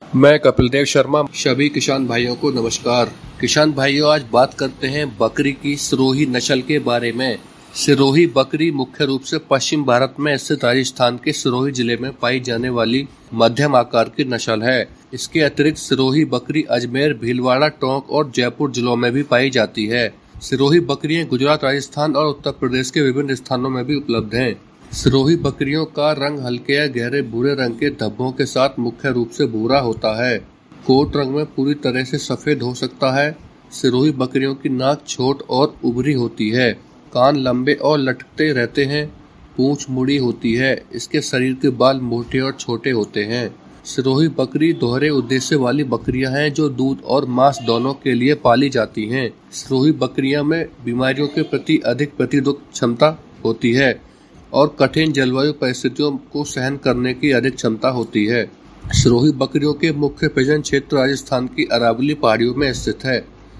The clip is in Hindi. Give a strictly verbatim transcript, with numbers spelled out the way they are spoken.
मैं कपिल देव शर्मा। सभी किसान भाइयों को नमस्कार। किसान भाइयों, आज बात करते हैं बकरी की सिरोही नस्ल के बारे में। सिरोही बकरी मुख्य रूप से पश्चिम भारत में स्थित राजस्थान के सिरोही जिले में पाई जाने वाली मध्यम आकार की नस्ल है। इसके अतिरिक्त सिरोही बकरी अजमेर, भीलवाड़ा, टोंक और जयपुर जिलों में भी पाई जाती है। सिरोही बकरियां गुजरात, राजस्थान और उत्तर प्रदेश के विभिन्न स्थानों में भी उपलब्ध हैं। सिरोही बकरियों का रंग हल्के या गहरे भूरे रंग के धब्बों के साथ मुख्य रूप से भूरा होता है। कोट रंग में पूरी तरह से सफेद हो सकता है। सिरोही बकरियों की नाक छोट और उभरी होती है। कान लंबे और लटकते रहते हैं। पूंछ मुड़ी होती है। इसके शरीर के बाल मोटे और छोटे होते हैं। सिरोही बकरी दोहरे उद्देश्य वाली बकरियां हैं जो दूध और मांस दोनों के लिए पाली जाती हैं। सिरोही बकरियां में बीमारियों के प्रति अधिक प्रतिरोधक क्षमता होती है और कठिन जलवायु परिस्थितियों को सहन करने की अधिक क्षमता होती है। सिरोही बकरियों के मुख्य प्रजनन क्षेत्र राजस्थान की अरावली पहाड़ियों में स्थित है।